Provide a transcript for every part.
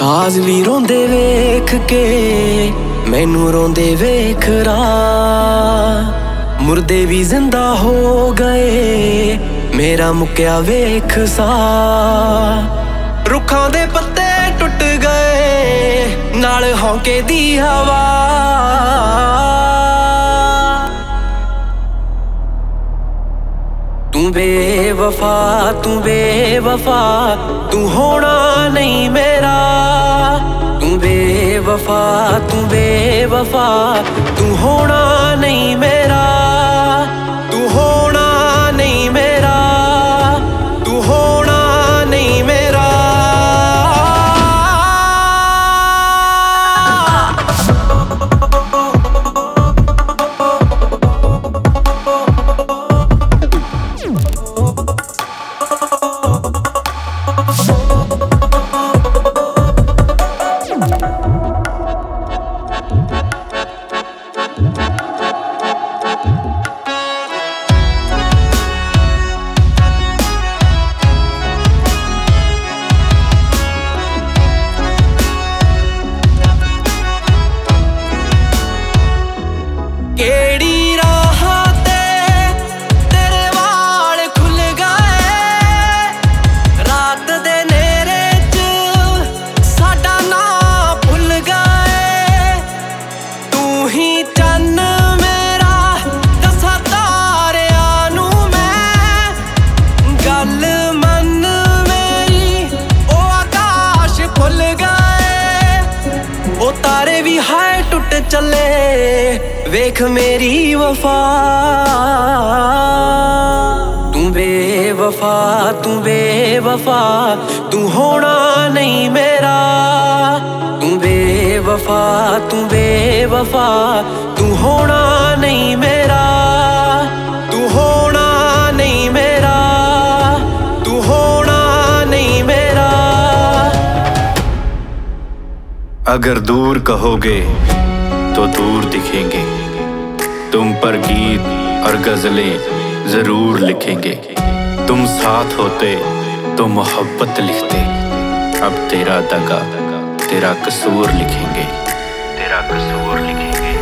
ਬਾਜ਼ ਵੀ ਰੋਂਦੇ ਵੇਖ ਕੇ ਮੈਨੂੰ ਰੋਂਦੇ ਵੇਖ ਰਾ, ਮੁਰਦੇ ਵੀ ਜ਼ਿੰਦਾ ਹੋ ਗਏ ਮੇਰਾ ਮੁੱਕਿਆ ਵੇਖ ਸਾ। ਰੁੱਖਾਂ ਦੇ ਪੱਤੇ ਟੁੱਟ ਗਏ ਨਾਲ ਹੌਂਕੇ ਦੀ ਹਵਾ, ਤੂੰ ਬੇਵਫਾ ਤੂੰ ਬੇਵਫਾ ਤੂੰ ਹੋਣਾ ਨਹੀਂ ਮੇਰਾ। ਤੂੰ ਬੇਵਫਾ ਤੂੰ ਬੇਵਫਾ ਤੂੰ ਹੋਣਾ ਨਹੀਂ ਮੇਰਾ। ਤੂੰ ਹੋਣਾ ਨਹੀਂ ਮੇਰਾ, ਤੂੰ ਹੋਣਾ ਨਹੀਂ ਮੇਰਾ। ਕਿਹੜੀ ਰਾਹ ਤੇ ਤੇਰੇ ਵਾਲ ਖੁੱਲ ਗਏ, ਰਾਤ ਦੇ ਨੇਰੇ 'ਚ ਸਾਡਾ ਨਾਂ ਭੁੱਲ ਗਏ। ਤੂੰ ਹੀ ਚੰਨ ਮੇਰਾ ਦੱਸਾਂ ਤਾਰਿਆਂ ਨੂੰ ਮੈਂ, ਗੱਲ ਮੰਨ ਮੇਰੀ ਉਹ ਆਕਾਸ਼ ਭੁੱਲ ਗਏ। ਉਹ ਤਾਰੇ ਵੀ ਹਾਏ ਟੁੱਟ ਚੱਲੇ ਵੇਖ ਮੇਰੀ ਵਫਾ। ਤੂੰ ਬੇਵਫਾ ਤੂੰ ਬੇਵਫਾ ਤੂੰ ਹੋਣਾ ਨਹੀਂ ਮੇਰਾ। ਤੂੰ ਬੇਵਫਾ ਤੂੰ ਬੇਵਫਾ ਤੂੰ ਹੋਣਾ ਨਹੀਂ ਮੇਰਾ। ਤੂੰ ਹੋਣਾ ਨਹੀਂ ਮੇਰਾ, ਤੂੰ ਹੋਣਾ नहीं मेरा। अगर दूर कहोगे तो दूर दिखेंगे, तुम पर गीत और गजलें जरूर लिखेंगे। तुम साथ होते तो मोहब्बत लिखते, अब तेरा दगा तेरा कसूर लिखेंगे, तेरा कसूर लिखेंगे।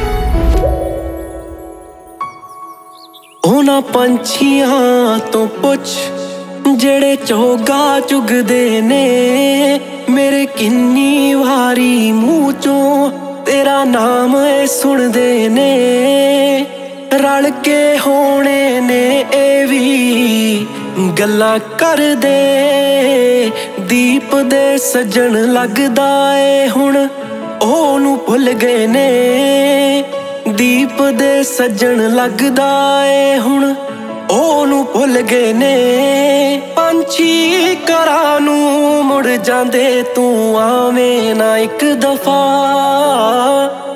ਉਹਨਾਂ ਪੰਛੀਆਂ ਤੋਂ ਪੁੱਛ ਜਿਹੜੇ ਚੋਗਾ ਚੁਗਦੇ ਨੇ, ਮੇਰੇ ਕਿੰਨੀ ਵਾਰੀ ਮੂੰਹ ਚੋਂ ਤੇਰਾ ਨਾਮ ਸੁਣਦੇ ਨੇ। ਰਲ ਕੇ ਹੋਣੇ ਨੇ ਇਹ ਵੀ ਗੱਲਾਂ ਕਰਦੇ, ਦੀਪ ਦੇ ਸੱਜਣ ਲੱਗਦਾ ਏ ਹੁਣ ਉਹਨੂੰ ਭੁੱਲ ਗਏ ਨੇ। ਦੀਪ ਦੇ ਸੱਜਣ ਲੱਗਦਾ ਏ ਹੁਣ ਉਹਨੂੰ ਭੁੱਲ ਗਏ ਨੇ। ਪੰਛੀ ਘਰਾਂ ਨੂੰ ਮੁੜ ਜਾਂਦੇ, ਤੂੰ ਆਵੇਂ ਨਾ ਇੱਕ ਦਫਾ।